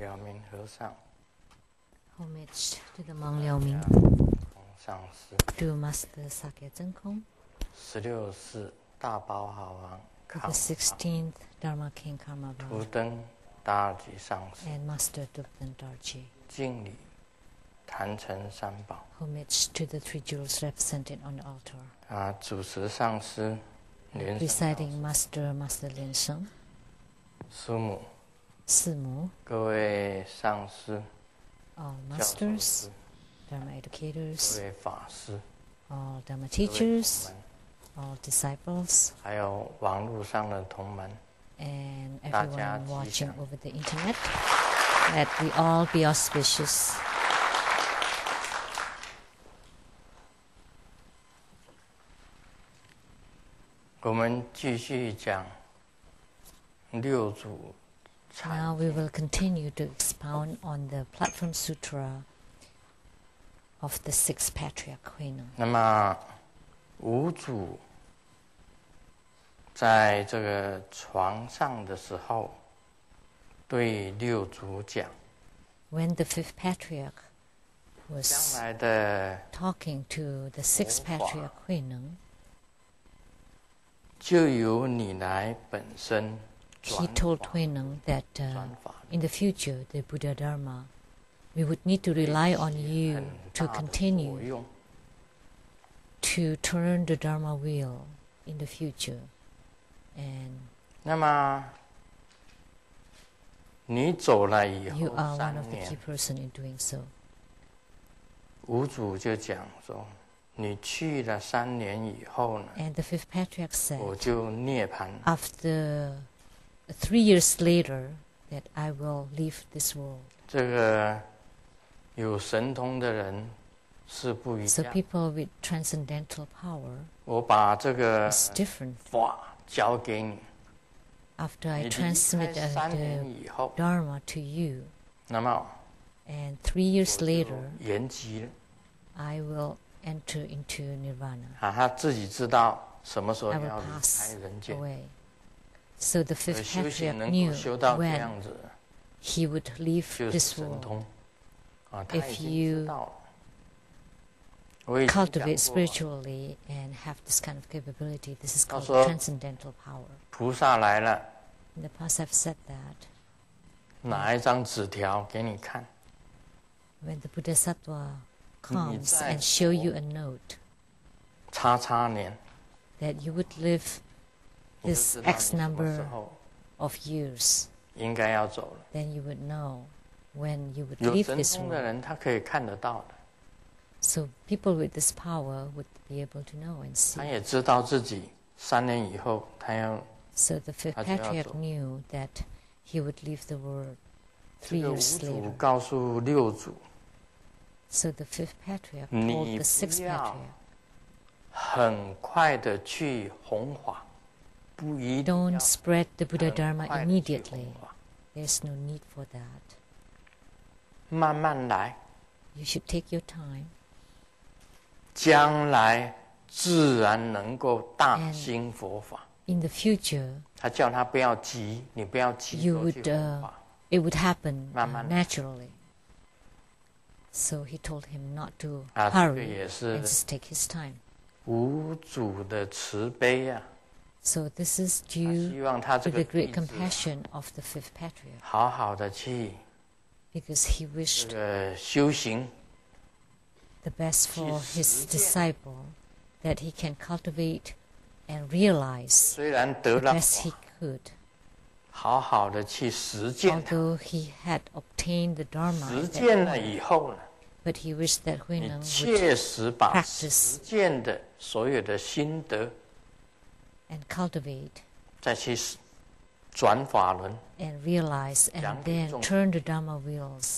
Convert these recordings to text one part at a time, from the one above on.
了明和尚 Homage to the Monk Liao Ming, 上师 to Master Sakya Zengkong, 16世大宝好王 to 康 the 16th Dharma King Karma 图 Baba, 登达尔吉上师 and Master Dukden Dorji. 敬礼坛城三宝 Homage to the three jewels represented on the altar. 主持上师莲生 Presiding Master Lin Sheng, 师母 Si Mu, 各位上师 all 教授 masters, 师 Dharma 各 educators, 位法师 all Dharma 各位 teachers, 同门 all disciples, 还有网络上的同门 and 大家 everyone 吉祥 watching over the internet. That we all be auspicious. 我们继续讲六祖禅 Now we will continue to expound on the Platform Sutra of the sixth patriarch Huineng. 那么五祖在这个床上的时候，对六祖讲， When the fifth patriarch 将 was 来的 talking to the sixth patriarch Huineng, 就由你来本身 he 转 told 法 Huineng that 转法 in the future, the Buddha Dharma, we would need to rely on 很 you 大 to 的作 continue 用。 to turn the Dharma wheel in the future. And 那么你走了以 you 后 are one 3 of the key 年， person in doing so. 五祖就讲说，你去了3年以后呢， And the fifth patriarch said, 我就涅槃。 after 3 years later, that I will leave this world. 这个有神通的人是不一 So 样。 people with transcendental power 我把这个 is different. 法交给你， After I 你离开 transmit 3 年 the 以后， Dharma to you, 那么 and 3 years 我就 later, 圆寂了。 I will enter into nirvana. 他自己知道什么时候 I will 要离 pass 开人间。 away. So the 所以 fifth 修行 patriarch 能 knew 够修到这 when 样子， he would leave 就是 this 神 world. 通他已 If 经 you 知道了。我已经讲 Cultivate 过， spiritually and have this kind of capability. This is called 他说 transcendental power. 菩萨来了， In the past, I've said that 拿一张纸条给你看， when the Bodhisattva comes 在 and show you a note 叉叉年， that you would live 你就 this 知道你 X 什么时 number 候 of years, 应该要走了。 then you would know when you would 有 leave 神 this 通的 world. 人，他可以看得到的， So people with this power would be able to know and 他 see. 也知道自己3年以后他要 So the fifth 他就要 patriarch 走。 knew that he would leave the world 这 3 个五 years 祖 later. 告诉六祖， So the fifth patriarch 你 told the sixth 不要 patriarch, 很快的去弘法，不一定 don't 要 spread the Buddha 很 Dharma 快地去 immediately. 弘法， There's no need for that. 慢慢来， You should take your time. 将来自然能够大 And 兴佛法。 In the future, 他叫他不要急，你不要急 You 着去 would, 弘法。 it would happen 慢慢来。 naturally. So he told him not to 啊，这个 hurry 也是 and just take his time. 五祖的慈悲啊， So this is 他 due 希望他这 to 个 the 弟 great 子 compassion of the fifth patriarch, 好好的去 because he 这 wished 个修行， the best for his 实践。 disciple, that he can cultivate and realize 虽然得 the 了 best 法 he could. 好好的去实践它， Although he had obtained the Dharma, 实 at that 践了 point, 以后呢， but he wished that 你 Huineng would 切实把 practice 实践的所有的心得 and cultivate 再去转法轮， and realize and 讲给 then 众 turn the Dharma wheels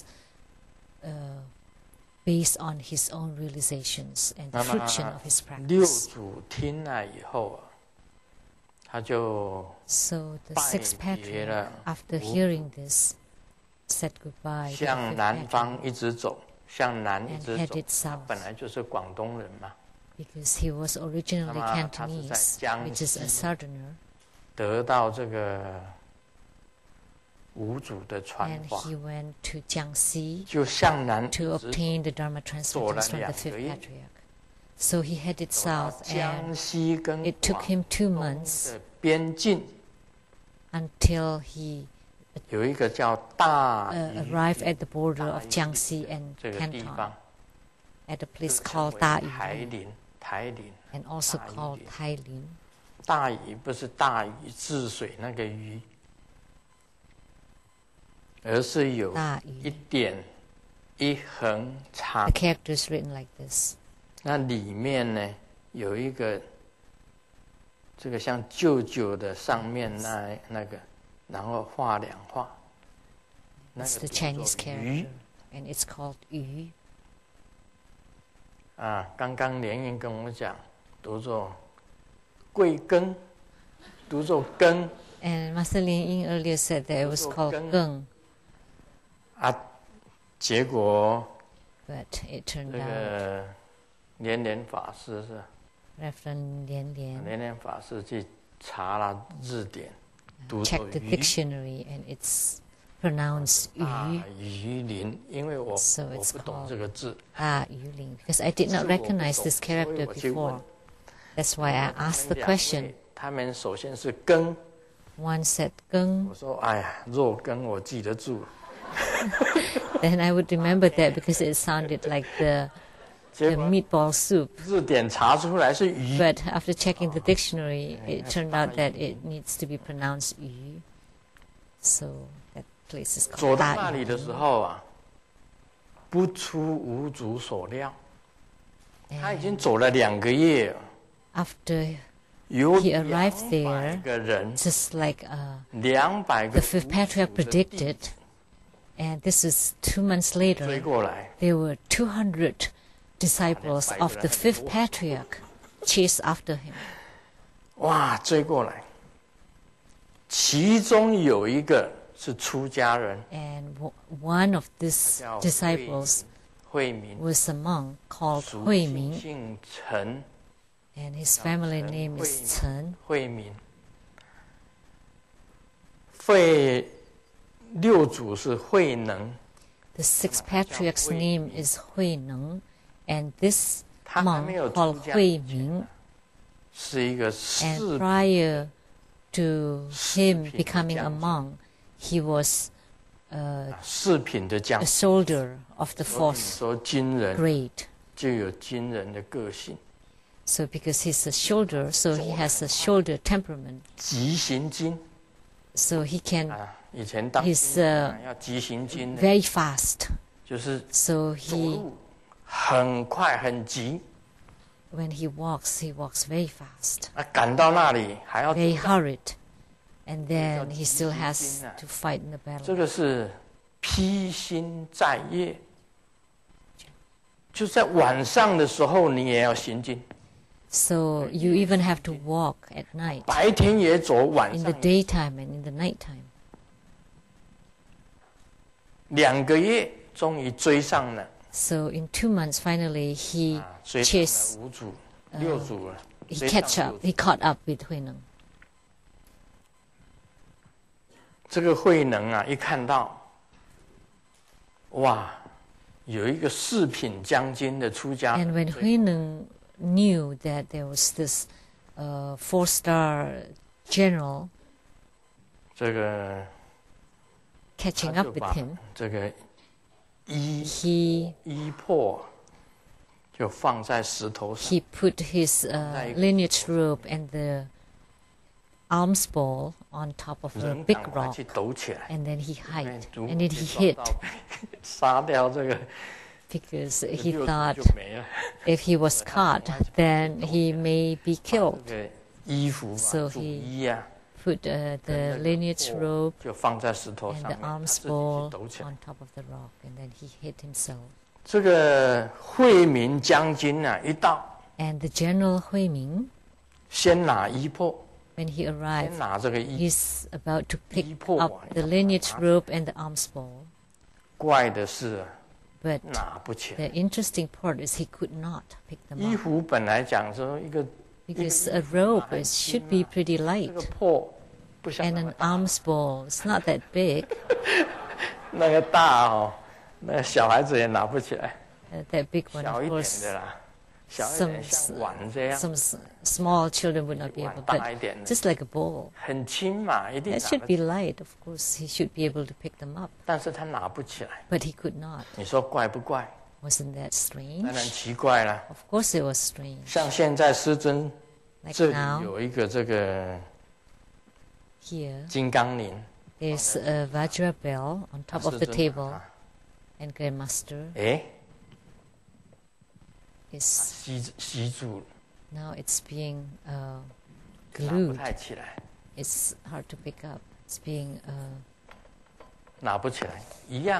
based on his own realizations and the 那么 fruition of his 六 practice. 祖听了以后啊，他就 So the 拜 sixth 别了 patriarch, after 五祖。 hearing this, said goodbye to the 向 fifth 南方 patriarch 一直走，向南一 and 直 headed 走。他 south 本来就是广东人嘛， because he was originally 那么他是在 Cantonese, 江 which is a 西 southerner. 得到这个五祖的传 And 法， he went to Jiangxi 就向南 to 直 obtain the Dharma transmittance from the fifth patriarch. So he headed 走到 south, 江 and 西跟 it took 广 him 2 东 months 的边境， until he 有一个叫大屿 arrived at the border of 大屿 Jiangxi and 这个地 Canton 方， at a 就 place 称 called 为 Da 台 Yu 林，台林。 and also 大屿 called 林 Tailin. 大禹不是大禹治水那个禹，而是有 Da 一 Yu. 点一横长 The，character is written like this. 那里面呢有一个这个像舅舅的上面那个，然后画两画，那 It's 个 the 读作 Chinese 鱼 character, and it's called Yu. 啊。刚刚莲英跟我讲，读作贵庚，读作庚 And Master Lin Ying earlier said that it was called Geng, 啊，结果 but it 这 turned out 个莲法师是。 Reverend Lian Lian 莲法师去查了字典，读作 checked the 鱼 dictionary, and it's pronounced 大 Yu, 鱼鳞，因为我 So 我 it's 不懂 called 这个字， Da Yu Ling, because I did not 是我不 recognize 懂 this 所以 character 我去问 before. That's why I asked the 两位 question. 他们首先是庚， One said Geng, 我说哎呀，若庚我记得住， then I would remember that because it sounded like the 结 the 果 meatball soup. 字典查出来是鱼， But after checking the dictionary, it turned out that it needs to be pronounced Yu. So that place is 走 called 到 Da 那里的 Yu. 时候啊，不出五祖所料，他已经走了2个月了， After 有 he arrived 200 there, 个人， just like 200个 the fifth patriarch 五祖的弟子 predicted, and this is 2 months 追 later, 过来。 there were 200 disciples of the fifth patriarch chased after him. 哇，追过来，其中有一个是出家人， And one of these 叫 disciples 慧明， was a monk called 俗 Hui 姓 Ming, 姓陈， and his family name is Chen. 慧明。慧六祖是慧能， The sixth patriarch's name is Hui Neng, and this 他还没 monk 有 called 出家 Hui 之前 Ming, 是一个 and 士 prior to him 士品的 becoming a 将军。 monk, he was 饰品的将 a 军。 soldier of the 所以 fourth 说军人 grade. 就有军人的个性， So because he's a soldier, so he has a shoulder temperament. 急行军 So he can 啊。以前当 He's, 兵啊要急行军的， very fast. 就是。 So 走 he, 路很快很急 when he walks very fast, 啊，赶到那里还要 very 抵抗 hurried, and then he still has to fight in the 这 battle. 个是披星戴月，就在晚上的时候你也要行进， So you even have to walk at night, 白天也走，晚 in 上 the daytime and in the nighttime. 2个月终于追上了 So in 2 months, finally he 啊，追上 chased, 了五祖、六祖了， he 追上 catch 六 up, 祖 he caught up with Hui Neng. 这个慧能啊，一看到，哇，有一个四品将军的出家 And when 人， Hui Neng knew that there was this 4-star general 这个 catching 他 up 就 with 把 him, 这个衣 he 魄就放在石头上， he put his lineage robe and the alms bowl on top of a 人 big 赶快 rock, 去抖起来， and then he 因为 hiked, 如 and 果 then 去 he 撞 hid 到杀掉这个 because 这个 he 六祖 thought 就没了。 if he was caught, then he may be 把 killed. 这个衣服啊、 So 主 he 衣啊， Put 跟 the 那个 lineage 钵 robe 就放在石头 and 上 the 面，他 alms 自己去 bowl 抖起来。 on top of the rock, and then he hid himself. 这个惠民将军啊，一到 And the general Hui Ming, 先拿衣魄， when he 先 arrived, 拿这个衣。 he's about to pick 衣魄 up 啊， the 要把它 lineage 拿 robe and the alms bowl. 怪的是啊 But 拿不起 the 来。 interesting part is he could not pick them 衣 up 服本来讲说一个 because a robe should be pretty 这 light. 个破不像 And 那么 an 大， alms bowl, it's not that big. 那个大哦，那小孩子也拿不起来。 That big one, 小 of 一点 course, 的啦，小一 some 点像碗这样， small children would not be 碗 able, 大 but 一点的， just like a bowl. 很轻嘛，一定 That 拿 should 得 be 起， light, of course. He should be able to pick them up, 但是他拿不起来。 but he could not. 你说怪不怪？ Wasn't that 当然 strange? 奇怪了。 Of course it was strange. 像现在师尊 Like 这里 now, 有一个这个 here, 金刚铃， there's a Vajra bell on top of the 师尊 table, 啊 and Grandmaster 哎， is 吸住了， now it's being 拿不 glued. 太起来， It's hard to pick up. It's being 拿不起来，一样。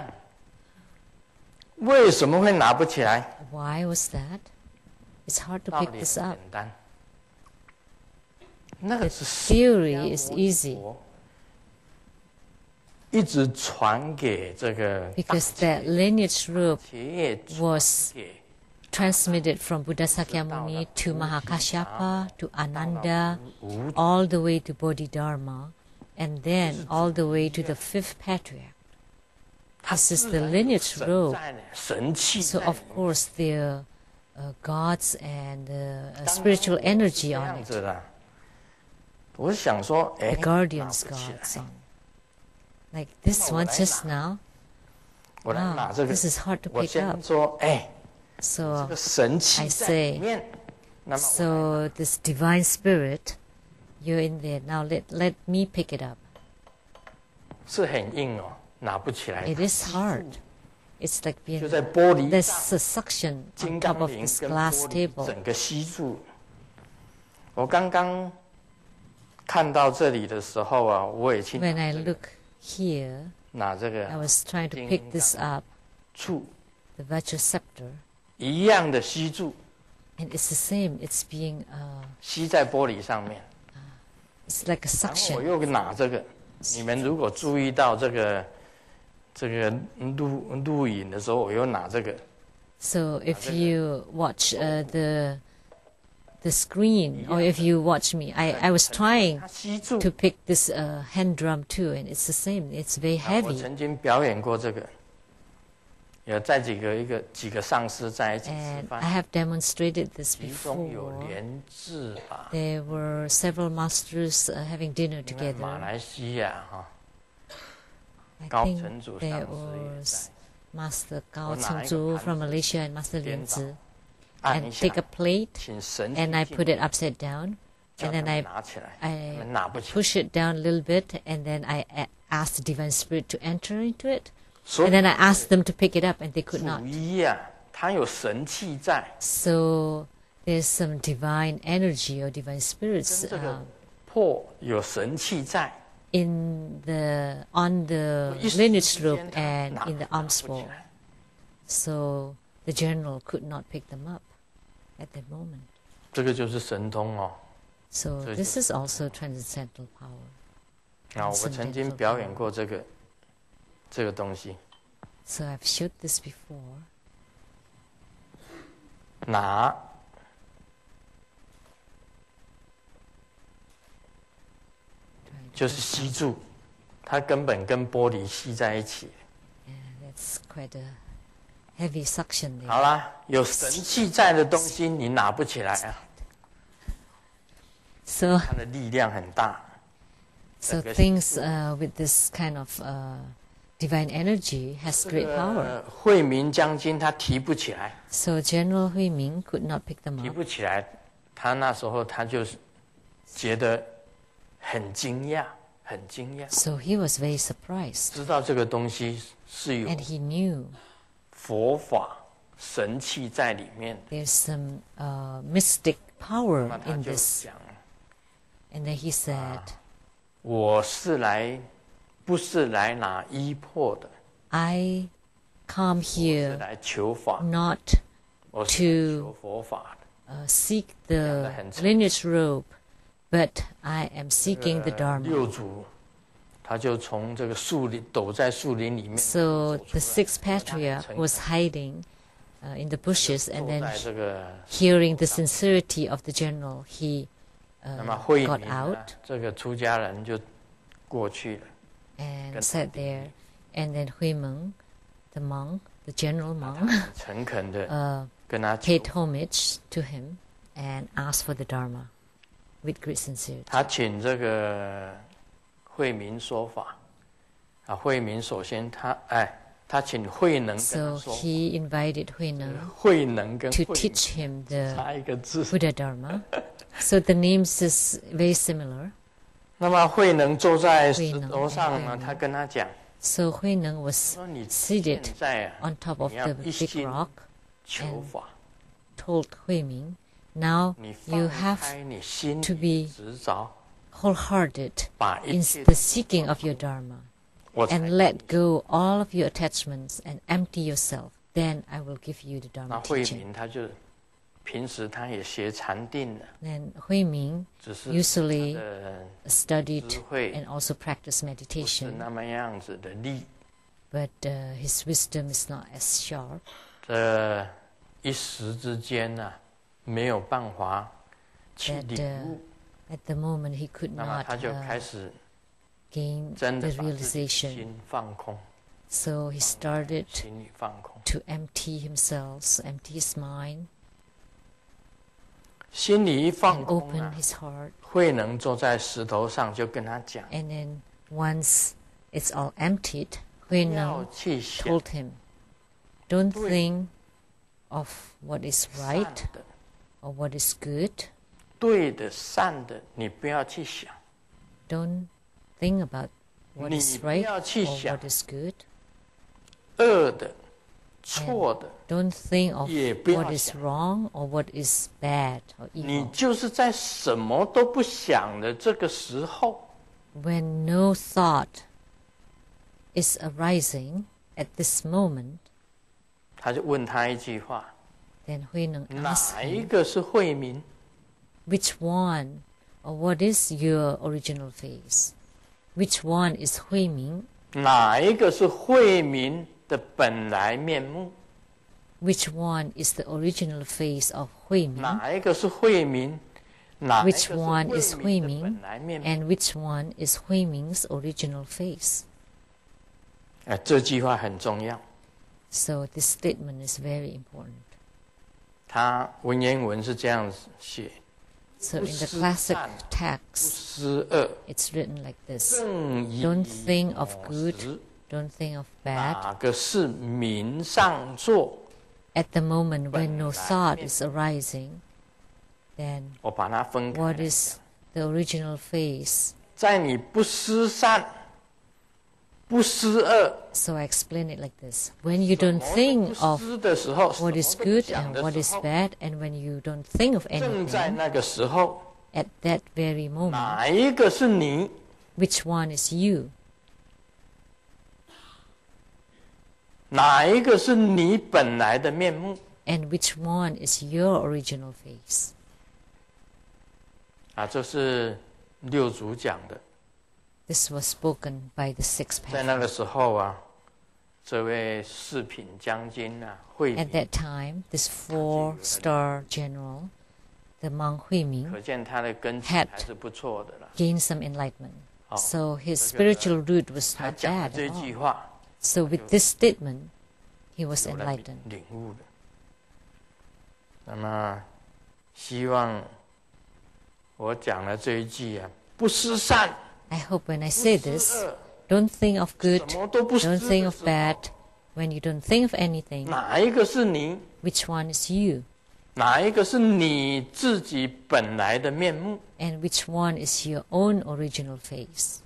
为什么会拿不起来？ why was that? It's hard to 道 pick 理 this 很 up. 简单，那 The 个是 theory is easy 一直传给这个 because that lineage rope 企业 was 给 transmitted from Buddha Sakyamuni to Mahakashyapa, to Ananda, 无 all the way to Bodhidharma, and then all the way to the fifth patriarch. 它 This is 自 the 然有 lineage 神 rope. 在呢，神气 So 在 of 里面 course there are gods and 当然 spiritual 是 energy 这 on 样 it. 子的。我想说，哎 The，guardians 拿不起 gods 来 on. Like this one 那我来 just now. 我来拿 Wow, 这个 this，is hard to 我 pick 先 up. 说，哎，这 So 个神气 I 在 say 里面。那么我 So this divine spirit, you're in there. Now let me pick it up. 是很硬哦，拿不起来。 It is hard. It's like 就 being 在玻璃 there's 上， a suction 金 on 刚 top of 铃 this 跟 glass 玻璃 table. 整个吸住。我刚刚看到这里的时候啊，我也去 When I 拿这个 look here, 拿这 I 个 was trying to 金 pick this 刚 up, 触 the Vajraceptor, 一样的吸住， and it's the same. It's being 吸在玻璃上面。 it's like a 然后我 suction. 又拿这个，你们如果注意到这个录影的时候，我又拿这个， So if you watch the screen, or if you watch me, I was trying 它吸住。 to pick this hand drum too, and it's the same. It's very 啊我 heavy, 曾经表演过这个，有在几个上师在一起吃 and 饭 I，have demonstrated this 其中有 before. 莲智吧， There were several masters having dinner 因为马 together. 来西亚哈， I 高 think 成祖 there 上师也 was 在， Master 我 Gao 拿一个 Chengzhu 盘 from 子 Malaysia and Master 颠 Lin 倒 Zi, 按一 and 下 take a，plate 请神 and I 进 put 来 it upside down, 叫 and 他 then 们 I 拿起来，他 I 们拿不起来。 push it down a little bit, and then I asked the divine spirit to enter into it, 所 and 以 then I asked them to pick it up, and they could 主 not. 一啊，它有神气在， So there's some divine energy or divine spirits 跟这个破有神气在， on the 一时 lineage 之间 rope 它 and 拿 in the 拿 arms 不起 bowl. 来。 So the general could not pick them up at that moment. 这个就是神通哦。 So 这 this 就 is also transcendental power. 啊，我曾经表演过这个东西， So I've showed this before. 拿就是吸住，它根本跟玻璃吸在一起。 Yeah, that's quite a heavy suction there. 好啦，有神气在的东西你拿不起来啊， So 它的力量很大。 things with this kind of divine energy has 这 great power. 个惠明将军他提不起来， So General Hui Ming could not pick them 提 up. 不起来，他那时候他就是觉得很惊讶，很惊讶， So he was very surprised, 知道这个东西是有 and he knew 佛法神气在里面， there's some mystic power 那他 in 就 this. 讲， And then he said, 我不是来拿衣破的， I come 是 here 来求法， not 我是 to 求佛法的。 seek the lineage rope, but I am seeking the 六 Dharma. 祖他就从这个树林躲在树林里面 So 走出 the 来 sixth 他很 patriarch 诚 was hiding in the bushes, 坐 and then 在这个 hearing the sincerity of the general, he 那么慧 got 明啊 out. 这个出家人就过去了， and sat there. And then Hui Meng, the monk, the general 他 monk, 很诚恳的跟他求 paid homage to him and asked for the Dharma with great sincerity. 他请这个慧明说法啊，慧明首先他请慧能跟 So 他说， he invited Hui Neng 慧能跟 to 慧明 teach him the 差一个字。 Buddha Dharma. So the names is very similar. 那么慧能坐在石慧能头上呢， 慧能他跟他讲 So Hui Neng was 说：“你 seated 现在啊， on top of 你要 the 一 big 心 rock, 求法， told Hui Ming, now 你 you 放 have 开你心 to 里 be 执着， wholehearted 把一 in 切 the seeking of your Dharma 我才 and let go all of your attachments and empty yourself. Then I will give you the 那 Dharma 慧 teaching. 明他就平时他也学禅定的， Then Hui Ming 只是 usually 他的 studied 智慧 and also practiced 不是 meditation, 那么样子的利。 but his wisdom is not as sharp. 这一时之间呢、没有办法去 That 领悟， at the moment he could 那么 not 他就开始 gain 真 the 的把自己的 realization. 心放空， So he started 心里放空， to empty himself, empty his mind, 心里一放 and 空 open 啊， his heart. 慧能坐在石头上就跟他讲， And then once it's all emptied, Hui 不要 Neng 去想 told him, don't 对 think of what is 善 right 的、 or what is good. 对的、善的，你不要去想， Don't think about what 你 is 不 right 要去 or 想 what is good. 恶的、错的， Don't think of 也不要 what is 想。 wrong or what is bad or 你 evil. 就是在什么都不想的这个时候， When no thought is arising at this moment, 他就问他一句话： then Hui Neng asked 哪一 him, 个是慧明？ which one or what is your original face? Which one is Hui Ming? 哪一个是慧明的本来面目？ Which one is the original face of Hui Ming? 哪一个是慧明？哪一个 Which 是 one is 慧 Hui 明的 Ming 本来面目？ and which one is Hui Ming's original face? 这句话很重要。 So this statement is very important. 他文言文是这样子写： So in the 不思 classic 善，不 text, 思恶， it's written like this. 正以 Don't think of 我 good, 实 don't think of bad. 哪个是明上座？ At the moment when no 本来 thought 面 is arising, then 我把它分开 what 来 is the original face? 在你不思善、不思恶、 So I explain it like this. When you don't 什么都 think 不 of 思的时候， what is 什么都不 good 想 and 的 what 时 is 候， bad, and when you don't think of 正在 anything, 那个时候， at that very moment, 哪一个是你？ which one is you? 哪一个是你本来的面目？ And which one is your original face? 这是六祖讲的。 This was spoken by the sixth 在那 path. 个时候这位四品将军慧 At 明， that time, this four-star general, the monk Hui 可 Ming, 见他的根基 had 还是不错的了。 gained some enlightenment. 哦 So his 这个 spiritual root was 他 not 讲了 bad 这 at 句 all. 话， So with this statement, he was 有了 enlightened. 领悟的。那么，希望我讲了这一句不思善， I hope when I 不 say 思 this, 恶， don't think of good, 什么都不思 don't 的 think of 时候 bad. When you don't think of anything, 哪一个是你？ which one is you? 哪一个是你自己本来的面目？ And which one is your own original face?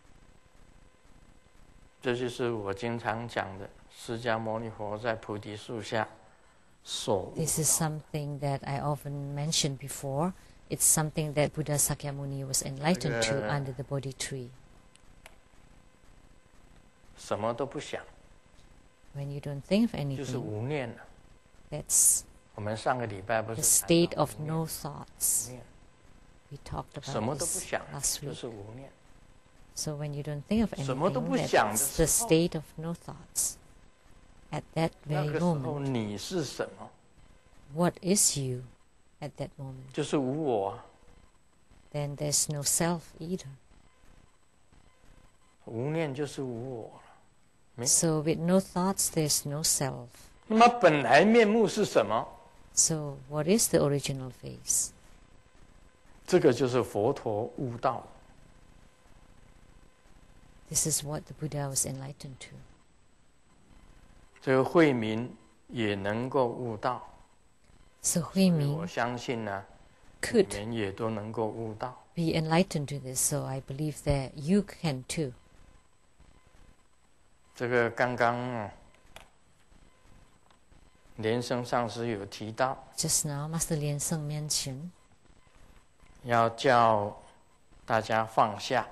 这就是我经常讲的，释迦牟尼佛在菩提树下所悟 This is something that I often mentioned before. It's something that Buddha Sakyamuni was enlightened to under the Bodhi tree. 什么都不想， When you don't think of 就是 anything, 无念了。 that's 我们上个礼拜不 the 是谈 state 到 of 无念 no thoughts. 无念 We talked 什么 about 都不 this 想， last 就 week. 是无念。 So when you don't think of 什么都 anything, 不想的 that's the 时候， state of no thoughts. At that 那 very 个时候 moment, 你是什么？ what is you at that moment? 就是无我啊。 Then there's no self either. 无我， Then there's no self. 无我， Then there's no self either. 无我， 无念就是无我了，没有。 So with no thoughts, there's no self. 那么本来面目是什么？ So what is the original face? 这个就是佛陀悟道。 This is what the Buddha was enlightened to. 这个慧明也能够悟道， So 我 Huiming 相信呢，你 could 们也都能够悟道。 be enlightened to this, so I believe that you can too. 这个刚刚莲生上师有提到， Just now, Master Lien Seng mentioned 要叫大家放下。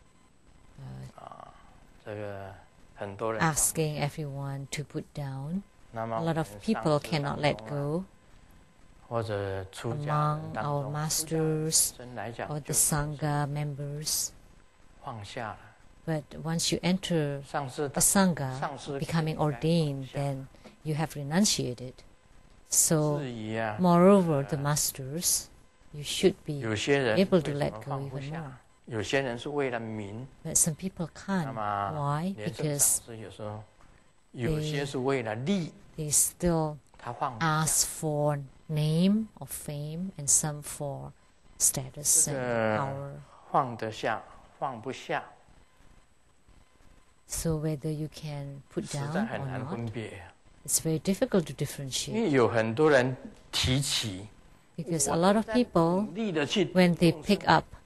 这个很多人 asking everyone to put down. 那么 A lot of 我们 people 上师 cannot 当 let 中啊 go 或者出家 among 人当 our 中， masters 真来讲 or 就 the Sangha members. 放下了。 But once you enter 上师 the 上 Sangha, 师 becoming ordained, then you have renunciated. So, 质疑啊， moreover, the masters, you should be 有些人 able 为 to 什 let 么 go 放不 even 下 more.？ 有些人是为了名， But some people 那 can't. 么 Why? 莲生 Because 上师有时候有些是为了利， they still 他放不下。 ask for name or fame, and some for status and power. 放得下，放不下， So whether you can put 实在 down 很 or 难 not, 分别。 it's very difficult to 因 differentiate. 为有很多人提起， Because a lot of people, 努力的去 when they 用 pick 生 up,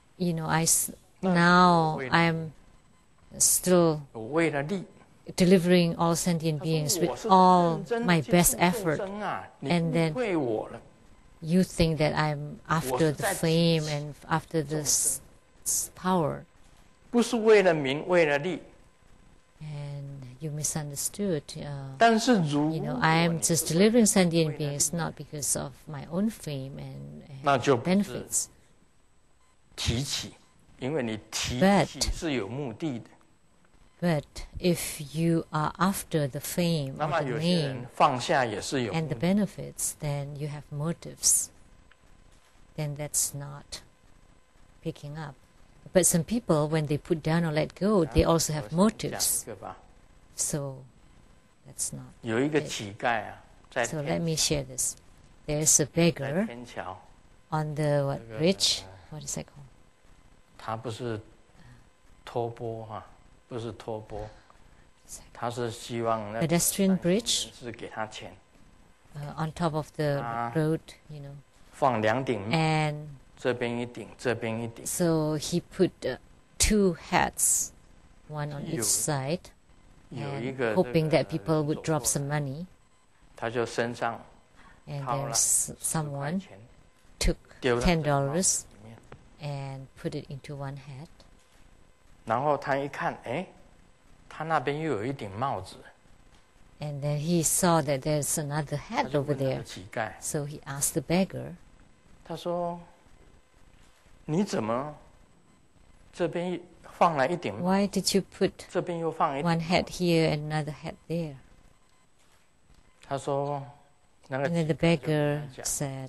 now Wait. I'm still 我为了利， delivering all sentient 他 beings 说我 with 是 all 认真 my 地去 best 度众 effort. 生啊，你 And 误 then 会我了。 You think that I'm after the 我是在 fame 提起 and after 众 this 生 power. 不是为了名，为了利。 And you misunderstood. 但是如 You 果 know, I 你 am 是 just delivering sentient 为了利 beings not because of my own fame and 那就不是 benefits. 提起，因为你提 But- 起是有目的的。 But if you are after the fame 那 or 么 the 有些人 name 放下也是有 and 目 the 的。 benefits, then you have motives. Then that's not picking up. But some people, when they put down or let go, they also 我 have 讲 motives. 一个吧， So that's not. 有一个乞丐啊，在 So let 天 me share this. There's a 在 beggar 天桥， on the what, 这个 bridge? What is that called? 他不是托钵哈，不是托钵，他是希望那 Pedestrian bridge 是给他钱， on top of the Ah. road, you know. 放两顶， And 这边一顶，这边一顶， so he put 2 hats, one on 有 each side, 有一 and 个 hoping 这 that 个 people 人 would 走 drop 过 some 来 money. 他就身上 And 掏了 there's 10块 someone 钱， took 丢到这个帽 $10 子里面， and put it into one hat. 然后他一看，哎，他那边又有一顶帽子， And then he saw that there's another 他 hat 就 over 问那个 there. 乞丐， So he asked the beggar, 他说：“你怎么这边放了一顶帽， why did you put 这边又放一顶？” one hat here and another hat there? 他说：“那个 And then the 乞丐就跟 beggar 他讲 said,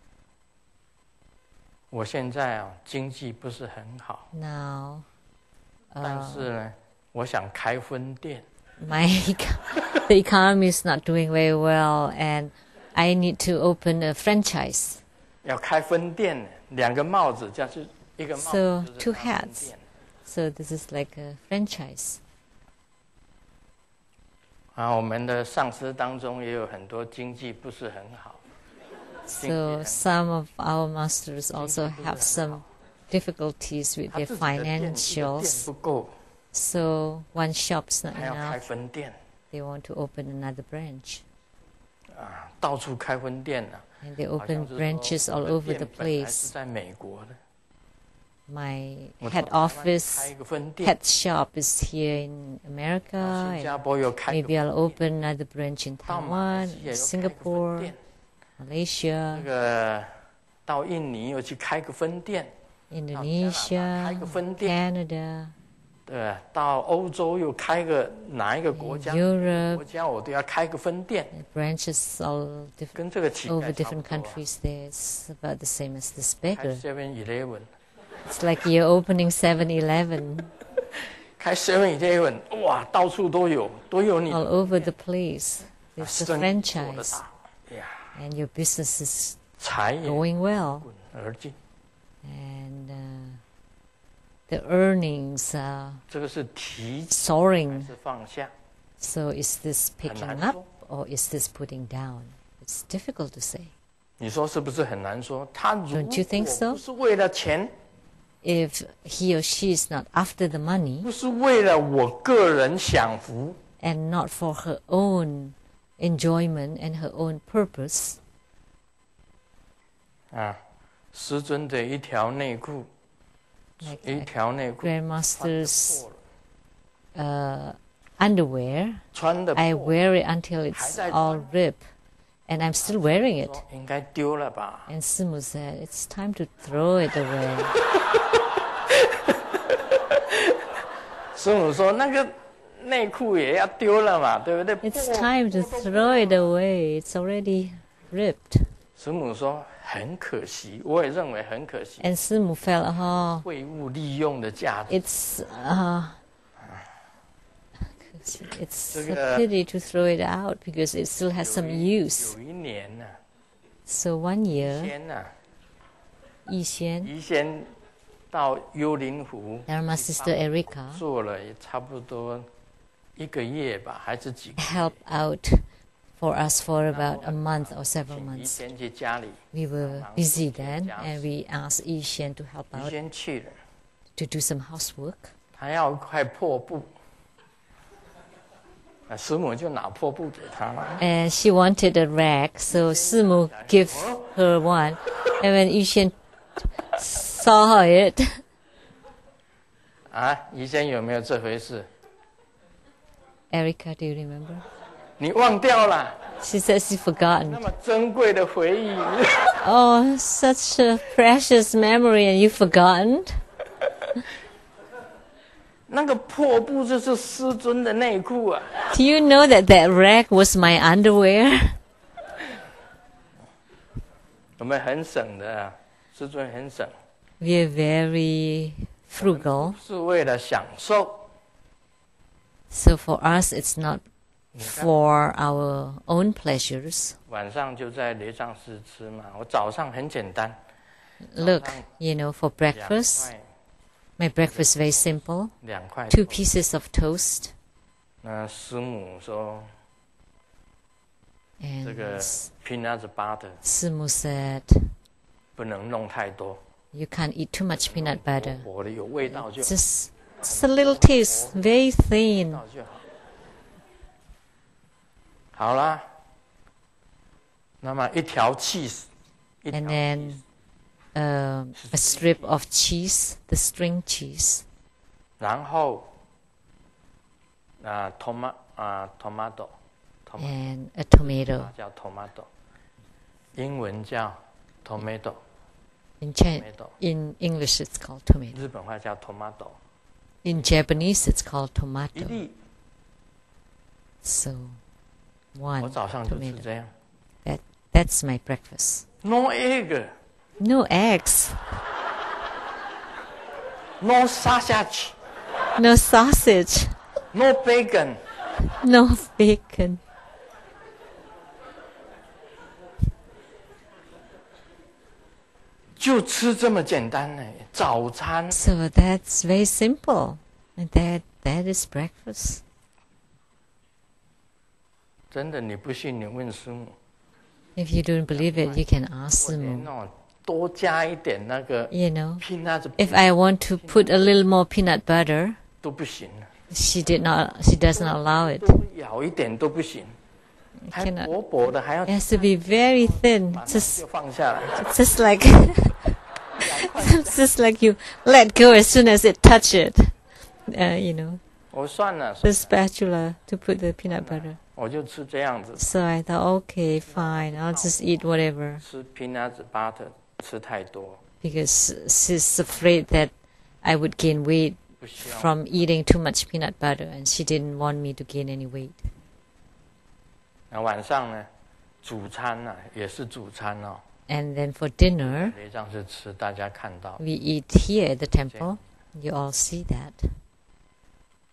我现在啊经济不是很好， now 但是呢，我想开分店。 the economy is not doing very well and I need to open a franchise. 要开分店，两个帽子加是一个帽 So, 子就是 two 开分 hats. 店 So this is like a franchise. 啊，我们的上司当中也有很多经济不是很好， So some of our masters also have some difficulties with 他 their 自己的店一个店 financials. 不够， So one shop's not 还要开 enough. 分店 They want to open another branch. 啊，到处开分店啊。 And they 好像 open 是说 branches 我 all 的 over 店 the 本来是 place. 在美国的， My 我 head 到台湾开 office, 一个分店， head shop is here in 到 America. 新加 And 坡又开一个 maybe 分 I'll 店， open another branch in 到马来 Taiwan, 西亚又开一个分 Singapore, 店， Malaysia, 这个到印尼又去开个分店， Indonesia, 开个分店， Canada, 对，到欧洲又开个哪一个国家，国 Europe, 家我都要开个分店， branches all different 跟这个乞 over 丐差不 different 多啊。 countries. There's about the same as this 开 beggar. 7-Eleven， It's like you're opening 7-Eleven. 开开 7-Eleven， 哇，到处都有你 all over the place. There's a 生意做得 franchise, 大呀， and your business is 财也 going well, 滚而进。 and the earnings are 这个是提还 soaring. 是放下？ So is this picking 很难 up 说。 or is this putting down? It's difficult to say. 你说是不是很难说？他如 Don't you think 果 so? 不是为了钱， If he or she is not after the money 不是为了我个人享福， and not for her own enjoyment and her own purpose, 啊，师尊的一条内裤， like 一条内裤 Grandmaster's 破了 underwear, 穿的 I 破， wear it until it's 还在 all ripped, and I'm still wearing it. 说应该丢了吧？ And Simu said, it's time to throw it away. 师母说那个内裤也要丢了嘛，对不对？ It's 破 time to throw it away. It's already ripped. 师母说很可惜，我也认为很可惜， And Simu felt, oh, 废物利用的价值。 it's a 这个 pity to throw it out because it still has some use. 有一年呢、 So one year, 先呢、 Yi Xian, 宜先到幽灵湖 Dharma sister Erica, 做了也差不多1个月吧，还是几个月？ helped out for us for about a month or several 宜 months. 先去家里， We were busy then, and we asked Yi Xian to help 宜 out 先去了， to do some housework. 他要一块破布，师母就拿破布给他了。 And she wanted a rag, so Simu gave her one. And when Yi Xian saw it, 啊，宜先有没有这回事？ Erica, do you remember? 你忘掉了 She said she 那 forgotten. 么珍贵的回忆。 Oh, such a precious memory, and you forgotten? 那个破布就是师尊的内裤啊！ Do you know that that rag was my underwear? 我们很省的、啊，师尊很省， We are very frugal. 是为了享受。 So for us, it's not for our own pleasures. 晚上就在雷藏寺吃嘛，我早上很简单， Look, you know, for 2 breakfast, 块 my breakfast is very simple. 2块 2 pieces of toast 那师母说这 and 个 peanut butter Simu said, 不能弄太多， you can't eat too much peanut butter. 我的有味道就 Just a little taste, very thin. 好就好。好啦，那么一条 cheese， 一条 And then a strip of cheese, the string cheese, 然后tomato and a tomato. 叫 tomato， 英文叫 tomato， In, Chi- tomato， in English, it's called tomato. 日本话叫 tomato， In Japanese, it's called 一 tomato. 粒。 So, 我 one 早上就吃 tomato. 这样 That's my breakfast. ，no egg，no No eggs, sausage，no no sausage, bacon， no bacon. 就吃这么简单呢。早餐 So that's very simple. And that is breakfast. 真的，你不信你问师母， If you don't believe it, you can ask 我连 Simu. 那种多加一点那个 You know, peanut if I want to put a little more peanut butter, 都不行了， she doesn't allow it. 多咬一点都不行，还 Cannot. 薄薄的，还要 It has to be very thin. 马上 Just 就放下来。 just like just like you let go as soon as it touch it. You know, 我算了， the spatula to put the peanut butter. 我就吃这样子， So I thought, okay, fine, I'll just eat whatever 吃 peanut butter 吃太多， because she's afraid that I would gain weight 不希望。 from eating too much peanut butter, and she didn't want me to gain any weight. 那晚上呢，主餐呢、也是主餐哦， And then for dinner, 雷藏是吃，大家看到 we eat here at the temple. You all see that.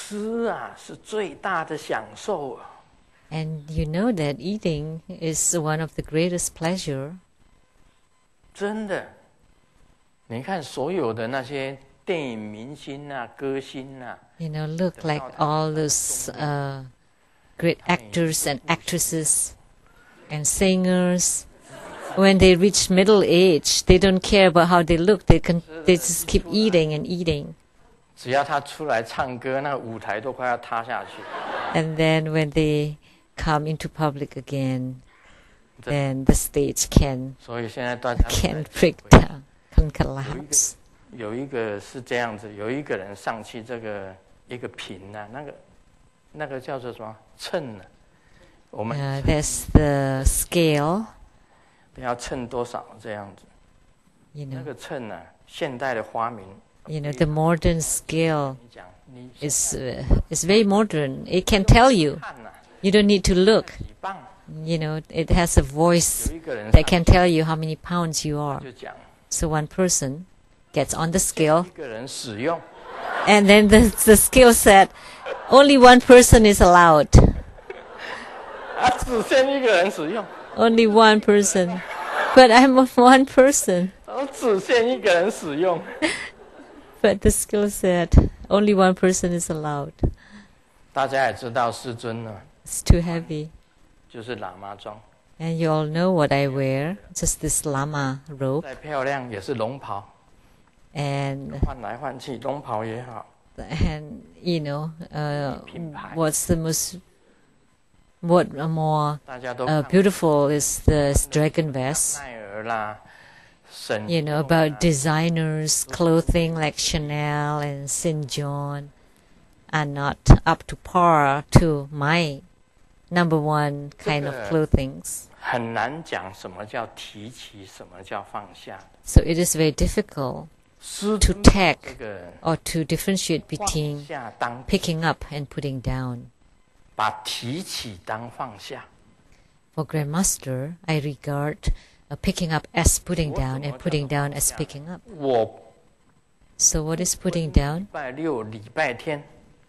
吃啊是最大的享受啊。 And you know that eating is one of the greatest pleasure. 真的，你看所有的那些电影明星啊、歌星啊， You know, look like all those great actors and actresses and singers. When they reach middle age, they don't care about how they look. They just keep eating and eating. 只要他出来唱歌，那个舞台都快要塌下去。 And then when they come into public again, then the stage can 所以现在大家 can break down, can collapse. 有一个是这样子，有一个人上去这个一个瓶啊，那个叫做什么秤呢、我们 There's the scale, 要称多少这样子。 you 那 know. 个秤呢、现代的发明， You know, the modern scale 你讲你 is very modern. It can tell you. 看呐、 You don't need to look. 几磅， You know, it has a voice 有一个人 that can tell you how many pounds you are. 就讲 So one person gets on the scale, 一个人使用， and then the scale said, only one person is allowed. 只限一个人使用， Only one person. But I'm one person. 只限一个人使用。 But the scale said, only one person is allowed. 大家也知道师尊呢， It's too heavy. 就是喇嘛装， And you all know what I wear, just this lama robe. 再漂亮也是龙袍， And 换来换去，龙袍也好， you know, 品牌 what's the most, what more 大家都看 beautiful is the dragon vest. 奈儿啦，沈 You know, about designers clothing like Chanel and Saint John are not up to par to my number one kind of clothings. 很难讲什么叫提起，什么叫放下。 So it is very difficult 师 to 尊 tag 这个 or to differentiate 放 between 下当 picking up and putting down. 把提起当放下。 For Grandmaster, I regard picking up as putting down and putting down as picking up. 我 So what is putting down? 礼拜六、礼拜天，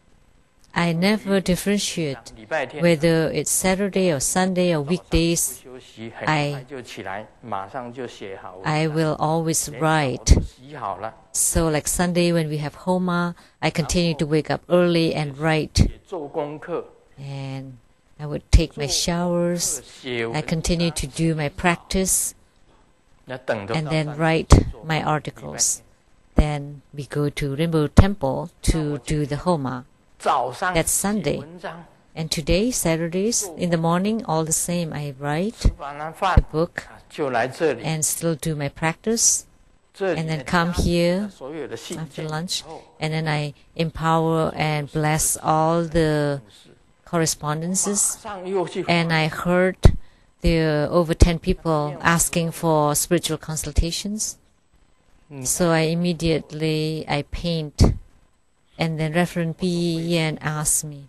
I never differentiate 礼拜天 whether it's Saturday or Sunday or 不 weekdays. 休息，很 I- 快就起来，马上就写好文 I 章 will always 连稿 write. 都洗好了， So like Sunday when we have Homa, I continue to wake up early and write. 也做功课， And I would take my showers. 写 I 文 continue to do my practice 那等着 and 到 then 三 write 做 my 礼拜 articles. Then we go to Rainbow Temple to do the Homa. 早上 That's 写 Sunday. 文章， And today, Saturdays, in the morning, all the same, I write 吃完饭 the book 就来这里， and still do my practice. 这里 and then 面 come 加 here 所有的信 after 件 lunch 以后 And then I empower and bless all the correspondences. 马上又去 And I heard there are over 10 people asking for spiritual consultations. So I immediately I paint, and then Reverend P. Yan asked me,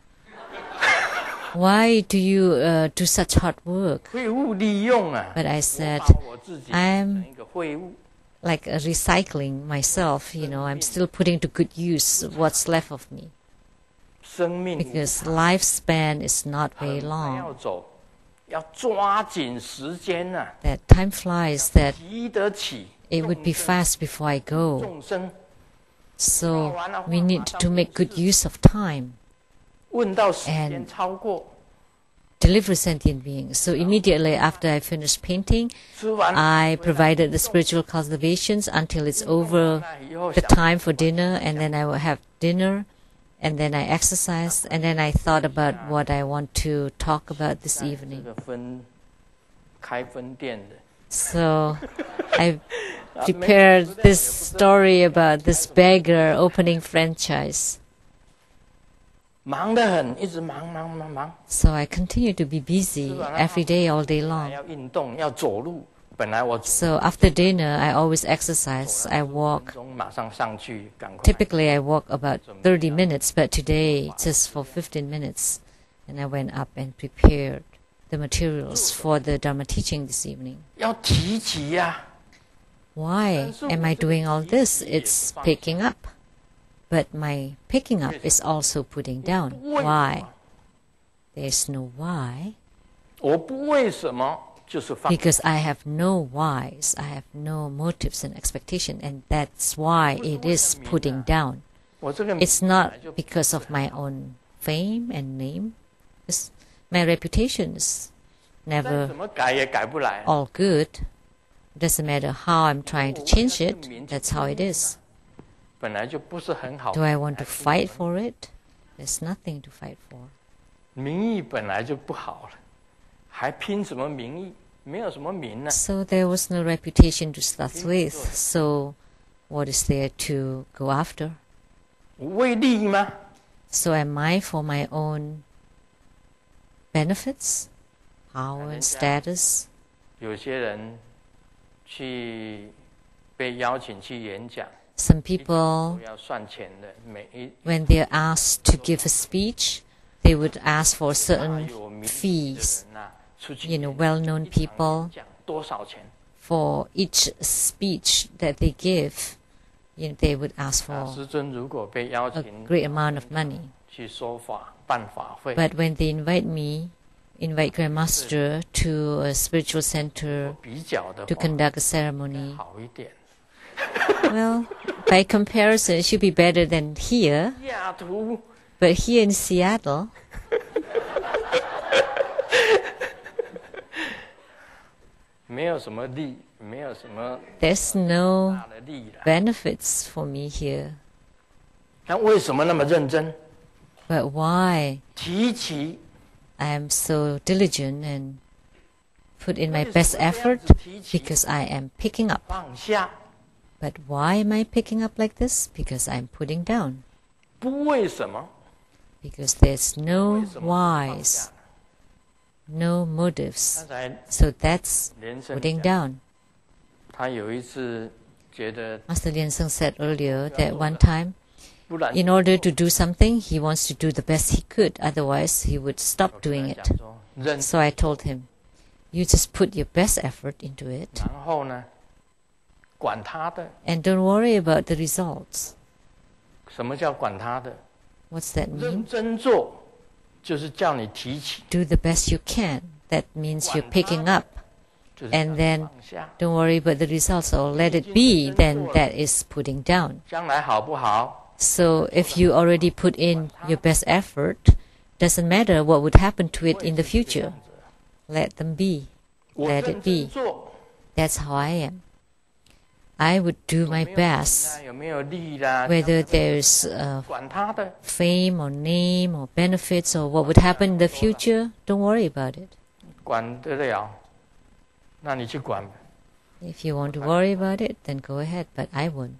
"Why do you do such hard work?" 废物利用啊！ But I 我 said, 把我自己 I'm 成一个废物， like recycling myself. You know, I'm still putting to good use what's left of me 生命 because lifespan is not 很 very 快 long. 要走，要抓紧时间啊！ That time flies. That 提得起 it would be fast before I go. 众生， So we need to make good use of time. 问到时间 And 超过， Deliver sentient beings. So immediately after I finished painting, 吃完 I provided the spiritual cultivations until it's over 那以后 the 想 time for dinner, and then I will have dinner, and then I exercised, and then I thought about what I want to talk about this 在这 evening. 个开分店的， So I prepared this story about this beggar opening franchise. 忙得很，一直忙。 So I continue to be busy every day, all day 还 long. 要运动，要走路。本来我 So after dinner, I always exercise. I walk. 马上上去，赶快。 Typically, I walk about 30 minutes, but today just for 15 minutes. And I went up and prepared the materials for the Dharma teaching this evening. 要提起呀、 Why am I doing all this? It's picking up. But my picking up is also putting down. Why? There's no why. 我不为什么就是放。 Because I have no whys, I have no motives and expectation, and that's why it is putting down. 我这个 It's not because of my own fame and name. My reputation is 再 never 怎么改也改不来。 all good. Doesn't matter how I'm trying to change it, that's how it is. 本来就不是很好。 Do I want to fight for it? There's nothing to fight for. 名义本来就不好了，还拼什么名义？没有什么名呢。 So there was no reputation to start with, so what is there to go after? 为利益吗？ So am I for my own benefits, power and status? 有些人去被邀请去演讲， Some 都 people, 要算钱的。每一 when they're asked to give a speech, they would ask for 大 certain 有名气的 fees. 人呐，出去 You know, well-known 一场 people 演讲多少钱？ for each speech that they give. They would ask 啊， for 师尊如果被邀 a 请 great amount of money. 去说法、办法会， But when they invite Grandmaster to a spiritual center 比较的 to 话 conduct a ceremony, 好一点。 well, by comparison, it should be better than here. 雅图 But here in Seattle, 没有什么利，没有什么 there's no 大的利了。 benefits for me here. 那为什么那么认真？ But why 提起 I am so diligent and put in my best effort? Because I am picking up. 放下， But why am I picking up like this? Because I'm putting down. 不为什么？ Because there's no 为什么不放 whys, 下？ no motives. 刚才 So that's 连胜 putting 讲 down. 他有一次觉得 Master Lian Seng said earlier that one time, 不然 in order to do something, he wants to do the best he could. Otherwise, he would stop doing 我 it. 跟他讲说认， So I told him, you just put your best effort into it 然后呢，管他的。 and don't worry about the results. 什么叫管他的？ What's that 认 mean? 真做，就是叫你提起， Do the best you can. That means you're picking up. 就是叫 And 你 then 放下。 don't worry about the results or let it be. Then that is putting down. 将来好不好？ So if you already put in your best effort, doesn't matter what would happen to it in the future. Let them be. 我 Let 认 it 真 be. 做， That's how I am. I would do my 有没有名 best, 啊有没有利啦？ whether there's 管他的， fame or name or benefits or what would happen in the future. Don't worry about it. 管得了，那你去管。 If you want to worry about it, then go ahead, but I won't.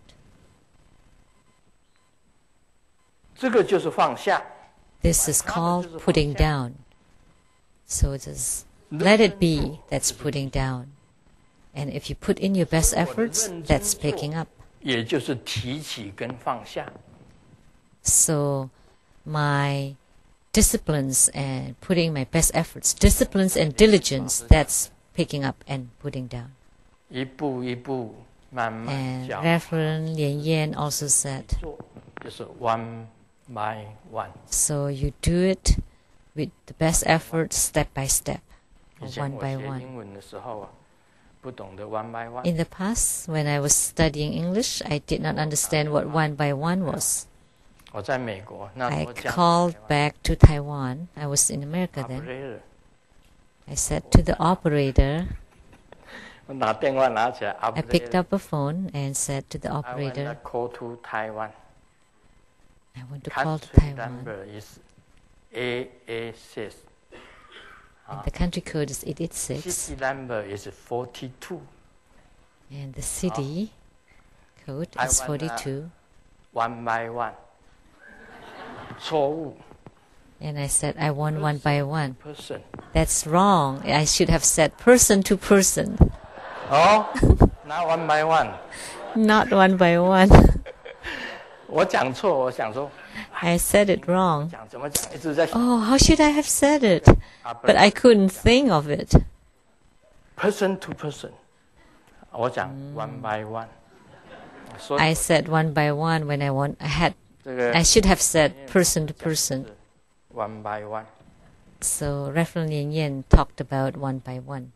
这个就是放下。 This is called putting down. So it is let it be, that's putting down. And if you put in your best efforts, that's picking up. 也就是提起跟放下。 So my disciplines and putting my best efforts, disciplines and diligence, that's picking up and putting down. 一步一步慢慢 And 教 Reverend Lian Yan also said, 做，就是 one by one。 so you do it with the best efforts step by step, 以 or 前 one 我 by 学 one. 英文的时候啊，不懂得 one by one。 In the past, when I was studying English, I did not understand what one by one was. 我在美国那时 I 候讲 called back to Taiwan. I was in America then. operator， I said to the operator, 我拿电话拿起来 I picked operator。 up a phone and said to the I want to operator, call to Taiwan. I want to call to Country Taiwan. number is AA6. And the country code is 886. City number is 42. And the city code I is wanna- 42. One by one. 错误 And I said, I want one by one. person. That's wrong. I should have said person to person, 哦，那 one by one。 not one by one. 我讲错，我想说 I said it wrong. 讲怎么讲，一直在想 Oh, how should I have said it? But I couldn't think of it. person to person。我讲 one by one。所以 I said one by one when I had I should have said person to person. One by one. So Reverend Lien Yen talked about one by one.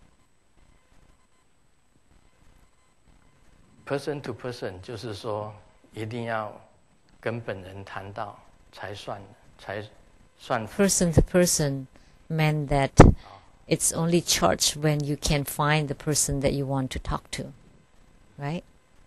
Person to person 就是说，一定要跟本人谈到才算 Person to person meant that it's only church when you can find the person that you want to talk to, right?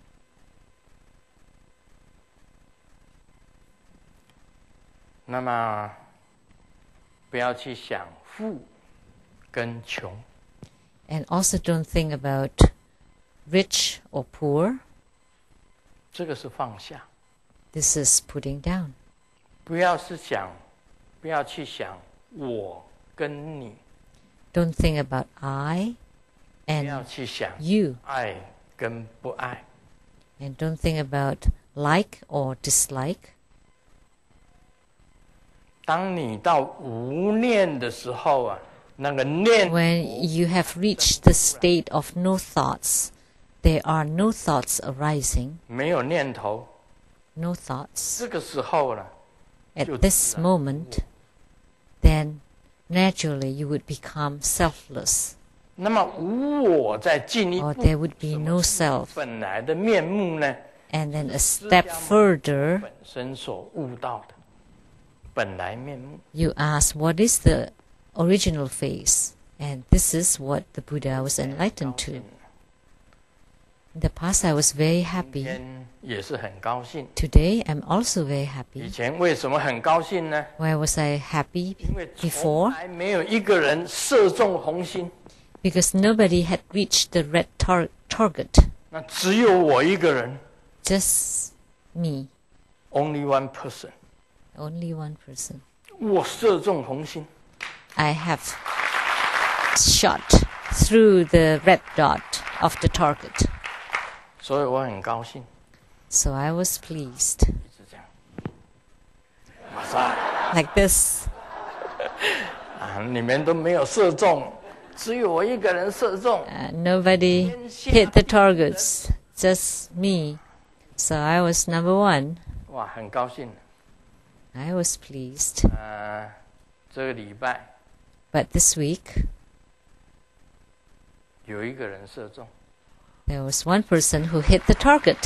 那么不要去想富跟穷。 And also don't think about rich or poor. 这个是放下。 This is putting down. 不要去想我跟你。 Don't think about I 不 and 要去想 you. 爱跟不爱。 And don't think about like or dislike. 当你到无念的时候啊，那个念 When you have reached the state of no thoughts, there are no thoughts arising, 没有念头， no thoughts. 这个时候呢， At this moment, then naturally you would become selfless, 那么无我再进一 or 步， there would be no self. 本来的面目呢， And then a step further, 本身所悟到的本来面目。 you ask, what is the original face? And this is what the Buddha was enlightened to. In the past, I was very 今 happy. 天也是很高兴。 Today, I'm also very 以 happy. 前为什么很高兴呢？ Why was I happy 因为从 before? 来没有一个人射中红心， Because nobody had reached the red target. 那只有我一个人 Just me, ，only one person， only one person. 我射中红心。 I have shot through the red dot of the target. 所以我很高兴， So I was pleased. 一直这样，哇塞 Like this. 啊！你们都没有射中，只有我一个人射中。 Nobody hit the targets, just me. So I was number one. 哇，很高兴。 I was pleased. 这个礼拜 But this week, 有一个人射中， there was one person who hit the target.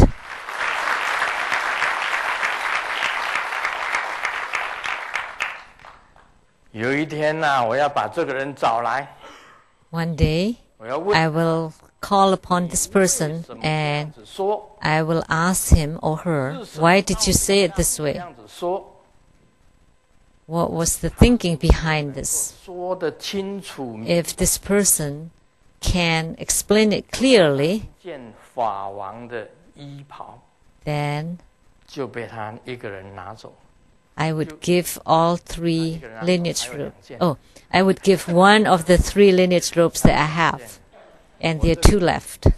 有一天呢、我要把这个人找来， One day, 我要问 I will call upon this 为 person 什么这样 and 子说， I will ask him or her, why did you say it this 这 way? 样子说， What was the thinking behind this? 说得清楚， If this person can explain it clearly, 见法王的衣袍， then 就被他一个人拿走。 I would give all three lineage robes. Oh, I would give one of the three lineage robes that I have, and there are two left.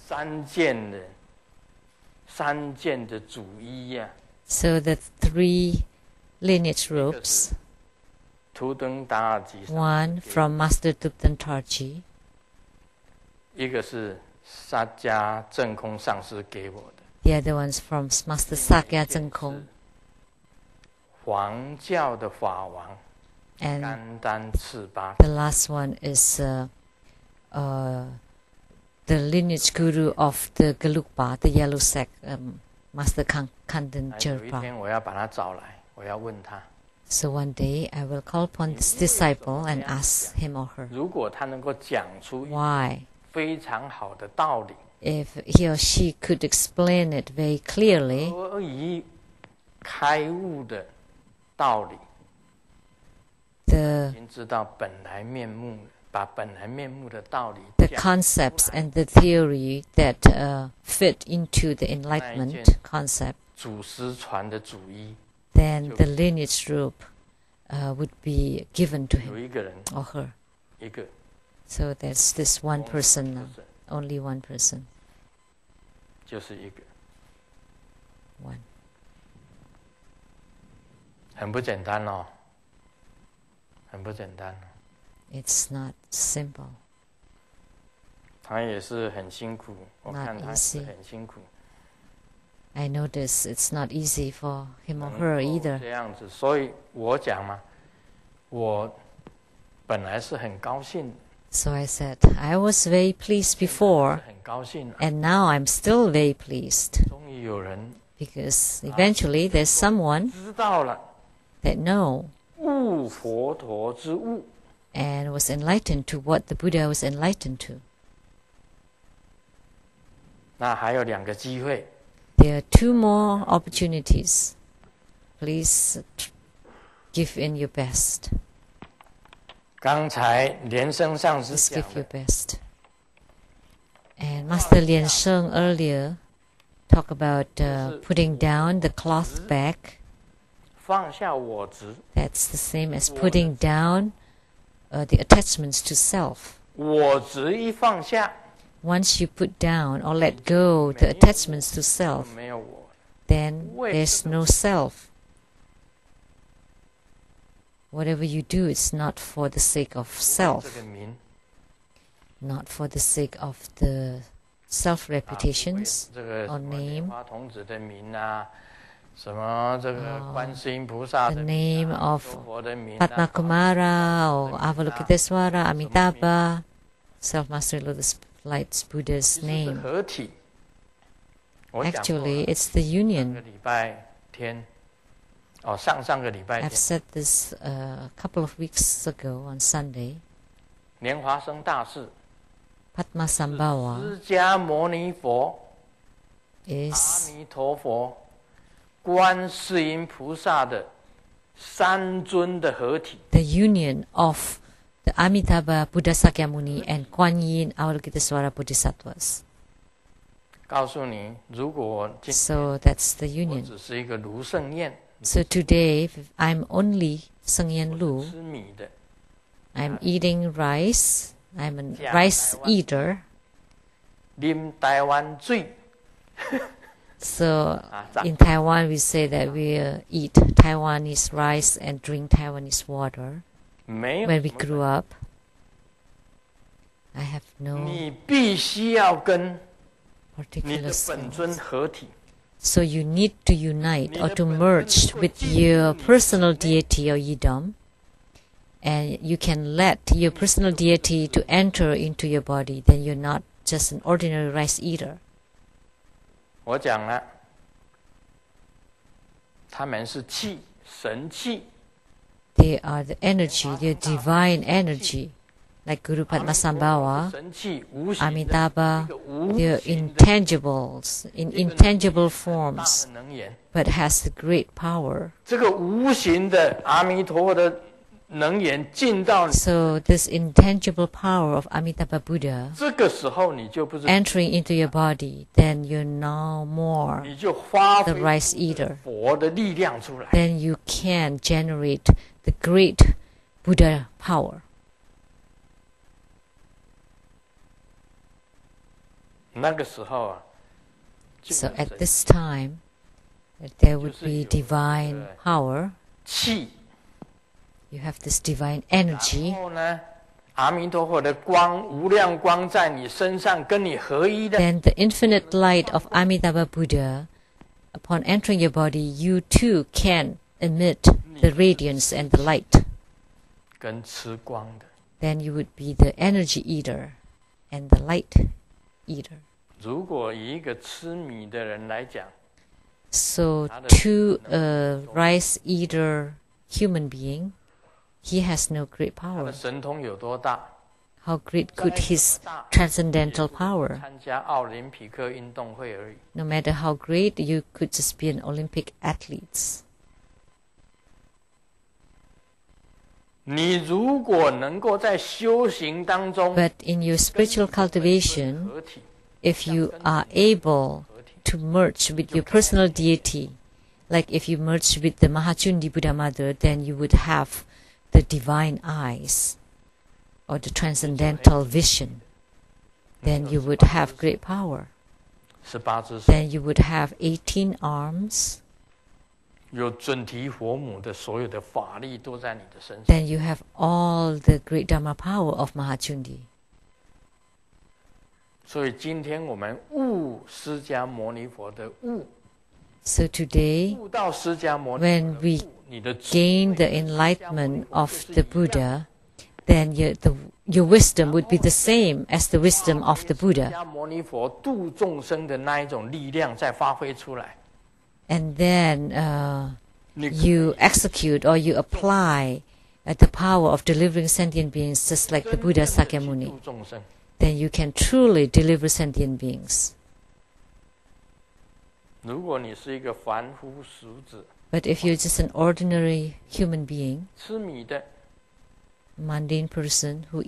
三件的主衣呀、 So the three lineage robes, 图登达尔吉上 one from Master Thupten Tarji, 一个是萨迦正空上师给我的， the other one's from Master Sakya Zengkong, 黄教的法王 and 甘丹赤巴， the last one is the lineage guru of the Gelugpa, the yellow sect, Master Kandan 有一 Jerpa. 天我要把他找来，我要问他， So one day I will call upon this disciple and ask him or her 如果他能够讲出 why. 非常好的道理， If he or she could explain it very clearly, 而以开悟的道理， the 已经知道本来面目，把本来面目的道理 the 讲 concepts and the theory that fit into the enlightenment concept, 祖师传的主衣， then the lineage robe would be given to 有 him 一个人， or her. 一个 So there's this one person now, 就是 only one person, 就是一个， one. 很不简单哦，很不简单。 It's not simple. 他也是很辛苦，我 Not 看他是 easy. 很辛苦。 I notice it's not easy for him or her either. 这样子，所以我讲嘛，我本来是很高兴， So I said, I was very pleased 是 before, 很高兴， and now I'm still very pleased 终于有人 because eventually there's someone 知道了 that know 悟佛陀之悟。 and was enlightened to what the Buddha was enlightened to. 那还有2个机会， There are 2 more opportunities. Please give in your best. 刚才莲生上师 Just 讲 give your 的， best. And Master Lian Sheng earlier talked about putting down the cloth bag. 放下我执， That's the same as putting down the attachments to self. 我执一放下， Once you put down or let go the attachments to 就 self, 没有我。 then there's no self. Whatever you do, it's not for the sake of 这 self, 个名 not for the sake of the self reputations 这个 or 什么莲 name, 花童子的名啊，什么这个观世音菩萨 the 的名 name 啊， of 佛陀的名啊， Padma Kumara or Avalokiteswara, Amitabha, Self-Master Lotus Light's Buddha's 其实是 name. 合体。我讲过 Actually, 了 it's the 上个 union. 礼拜天，上个礼拜 I've 天， said this a couple of weeks ago on Sunday. 莲华生大士 Padmasambhava 释迦牟尼佛、阿 is 弥陀佛、观世音菩萨的3尊的合体。 the union of the Amitabha Buddha Sakyamuni and Kuan Yin Avalokitesvara Bodhisattvas. 告诉你，如果我今 So that's the 我 union. 只是一个卢胜彦， So today, if I'm only Seng Yen 我 Lu, 是吃米的， I'm eating rice, I'm a rice eater. 啉台湾水 So 啊， in Taiwan, we say that we eat Taiwanese rice and drink Taiwanese water. 没有 When we 什么 grew up, I have no 你必须要跟你 particular 的本尊 skills. 合体。 So you need to unite or to merge with your personal deity or yidam, and you can let your personal deity to enter into your body. Then you're not just an ordinary rice eater. 我讲了，他们是气，神气。 They are the energy, the divine energy, like Guru 阿弥陀佛是 Padmasambhava, 神气无形的 Amitabha. 一个无 They are 形的 intangibles, in intangible 大 forms, 的能源。 but has the great power. 这个无形的阿弥陀佛的能源进到你， So this intangible power of Amitabha Buddha 这个时候你就不是， entering into your body, then you're no more 你就发 the 挥 rice eater. 佛的力量出来。 Then you can generate the great Buddha power. 那个时候啊，就 So 有 at 神 this time, that there would 就是 be 有 divine power. 气， You have this divine 然 energy. 后呢，阿弥陀佛的光无量光在你身上跟你合一的， Then the infinite light of Amitabha Buddha, upon entering your body, you too can emit the radiance and the light. 跟吃光的。 Then you would be the energy eater and the light eater. 如果以一个吃米的人来讲， So to a rice eater human being, he has no great 他 power. 的神通有多大？ How great could his transcendental power? 参加奥林匹克运动会而已。 No matter how great, you could just be an Olympic athlete. 你如果能够在修行当中 But in your spiritual cultivation, 合体， if you are able 合体， to merge with your personal deity, like if you merge with the Mahachundi Buddha Mother, then you would have the divine eyes or the transcendental vision. Then you would have great power. 18只手， Then you would have 18 arms. 有准提佛母的所有的法力都在你的身上。 Then you have all the great Dharma power of Mahachundi. 所以今天我们悟释迦牟尼佛的悟， So today, 悟到释迦牟尼 when 佛 we 的悟，你的智 gain 慧 the enlightenment of the Buddha, then your wisdom would be the same as the wisdom of the 释 Buddha. 迦牟尼佛度众生的那一种力量再发挥出来。 And then 你可 you execute or you apply the power of delivering sentient beings just like the 真 Buddha 正地去 Sakyamuni. 度众生。 Then you can truly deliver sentient beings. 如果你是一个凡夫俗子， But if you're just an ordinary human being, 吃米的， mundane person who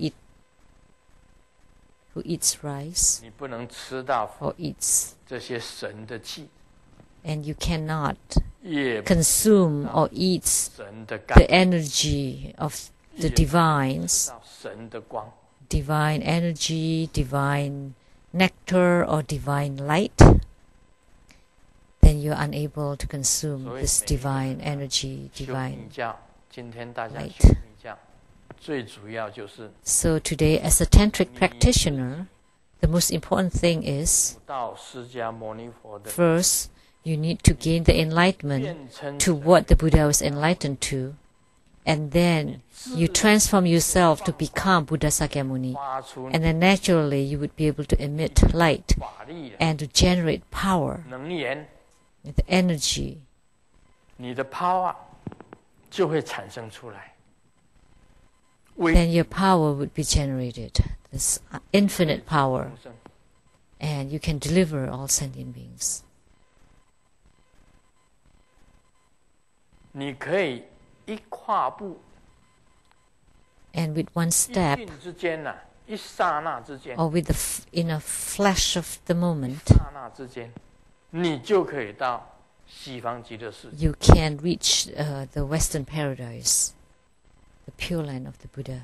eats rice 你不能吃到 or eats, 这些神的气， and you cannot 也不 consume or eat 神的 the 干， energy of the divines, 到神的光。 divine energy, divine nectar, or divine light, then you're unable to consume 所以 this 每一个 divine 人 energy, 修 divine 密教，今天大家 light. 修密教，最主要就是 So today, as a tantric practitioner, the most important thing is 悟到释迦牟尼佛的 first, you need to gain the enlightenment 变成 to what the Buddha was enlightened to, and then you transform yourself to become Buddha Sakyamuni, 发出 and then naturally you would be able to emit light 法力的 and to generate power, 能源， the energy, 你的 power 就会产生出来。为 then your power would be generated, this infinite power, 众生 and you can deliver all sentient beings. 你可以一跨步， And with one 一 step, 瞬之间呐、一刹那之间， or with in a flash of the moment, 刹那之间，你就可以到西方极乐世界。 you can reach the Western paradise, the Pure Land of the Buddha.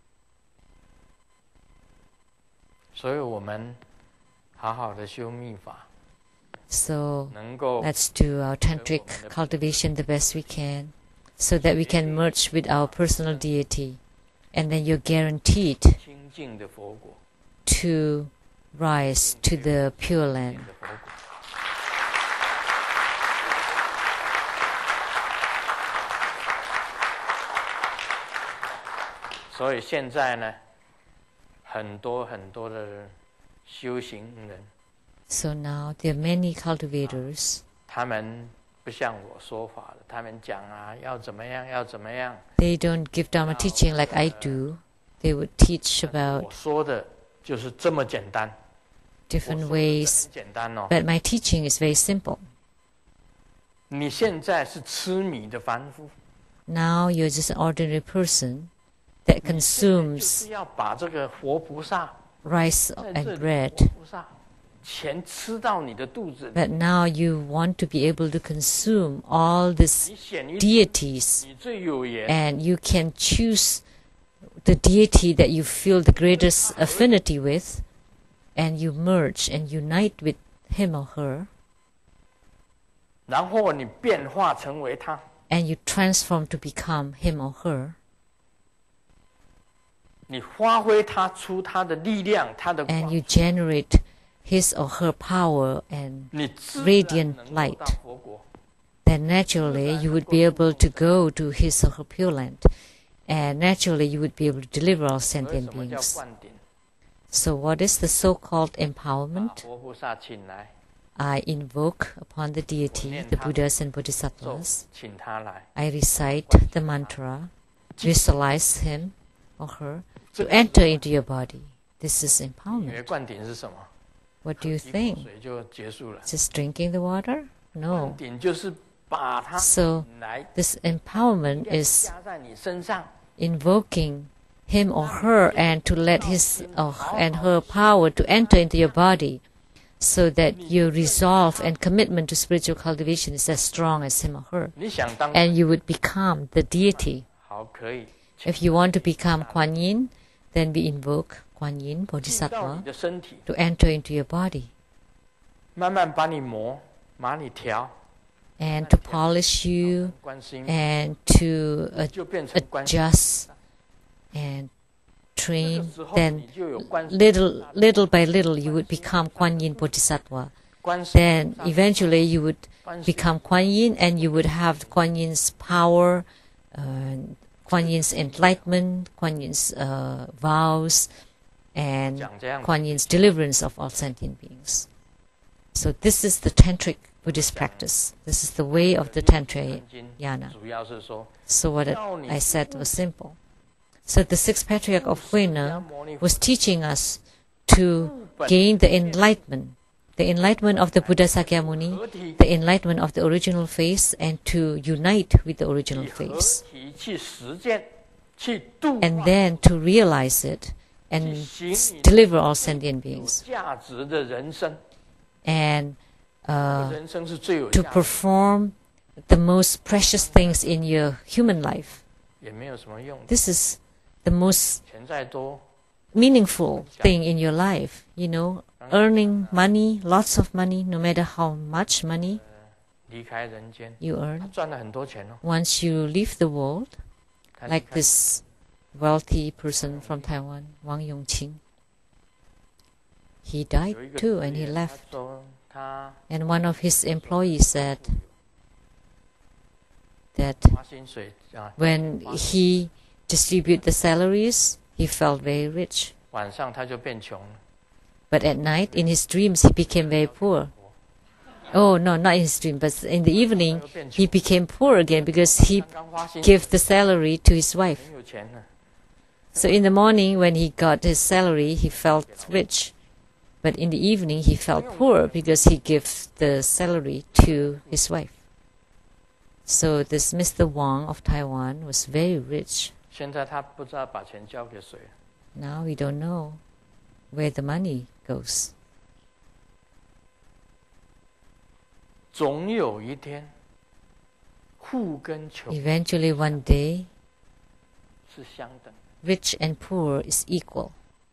所以我们好好的修密法， So 能够 let's do our tantric cultivation the best we can, so that we can merge with our personal deity, and then you're guaranteed 清净的佛果， to rise to the Pure 清 Land. 净的佛果。所以现在呢，很多的修行人， So now there are many cultivators. 他们不像我说法的，他们讲啊，要怎么样，要怎么样。 They don't give Dharma teaching like I do. They would teach 我 about 说的就是这么简单，我 different 说的 ways, 很简单哦。 but my teaching is very simple. 你现在是吃米的凡夫， Now you're just an ordinary person that 就 consumes 是要把这个活菩萨 rice 在 and 这里 bread. 活菩萨钱吃到你的肚子里， But now you want to be able to consume all these 你选一 deities, 你最有缘， and you can choose the deity that you feel the greatest affinity with, and you merge and unite with him or her, 然后你变化成为他， and you transform to become him or her, 你发挥他出他的力量，他的 and 光 you，generate his or her power, and 你自 radiant 然能够到 light. 佛国。 then naturally you would be able to go to his or her Pure Land, and naturally you would be able to deliver all 所以 sentient 什么叫 beings. 灌顶？ So what is the so-called 把 empowerment? 活菩萨请来， I invoke upon the deity, the Buddhas and Bodhisattvas. 请他来， I recite the mantra, visualize him or her to enter into your body. This is 你以为 empowerment. 灌顶是什么？ What do you 一口 think? 水就结束了。 Just drinking the water? 灌 No. 顶就是把它 So 来 this empowerment is 加在你身上， invoking him or her and to let his or and her power to enter into your body, so that your resolve and commitment to spiritual cultivation is as strong as him or her, 你想当 and you would become the deity. 好可以， If you want to become Kuan Yin, then we invoke Kuan Yin 进到 Bodhisattva 你的身体， to enter into your body 慢慢把你磨，把你调， and to polish you 观世音 and to 就变成观世音。 adjust and 这 train. 个时候 Then 你就有观世音 little by little you would become Kuan Yin Bodhisattva. then eventually you would become Kuan Yin, and you would have Kuan Yin's power, Kuan Yin's enlightenment, Kuan Yin's vows, and Kuan Yin's deliverance of all sentient beings. So this is the tantric Buddhist practice. This is the way of the Tantrayana. So what I said was simple. So the sixth patriarch of Huina was teaching us to gain the enlightenment of the Buddha Sakyamuni, the enlightenment of the original face, and to unite with the original face. And then to realize it and deliver all sentient beings. And to perform the most precious things in your human life. This is the most meaningful thing in your life, earning money, lots of money, no matter how much money you earn. Once you leave the world, like this wealthy person from Taiwan, Wang Yongqing, he died too and he left. And one of his employees said that when he distributed the salaries, he felt very rich. But at night, in his dreams, he became very poor. Oh, no, not in his dream, but in the evening, he became poor again because he gave the salary to his wife. So in the morning, when he got his salary, he felt rich. But in the evening, he felt poor because he gave the salary to his wife. So this Mr. Wang of Taiwan was very rich. Now we don't know where the money goes. Eventually one day, rich and poor is equal.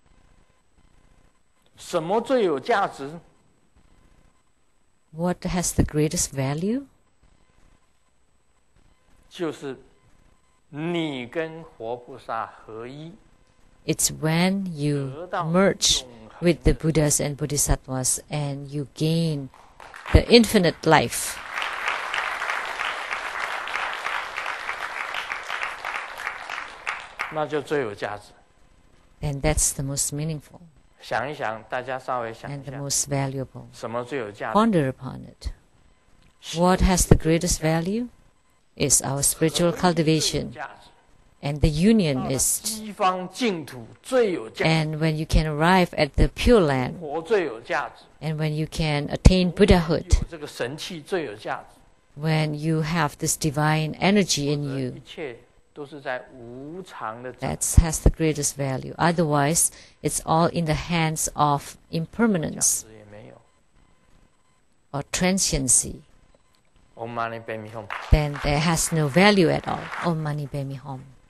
What has the greatest value? It's when you merge with the Buddhas and Bodhisattvas and you gain the infinite life. And that's the most meaningful and the most valuable. Ponder upon it. What has the greatest value is our spiritual cultivation, and the union is. And when you can arrive at the Pure Land, and when you can attain Buddhahood, when you have this divine energy in you, that has the greatest value. Otherwise, it's all in the hands of impermanence or transiency. Then there has no value at all. Om Mani Padme Hum.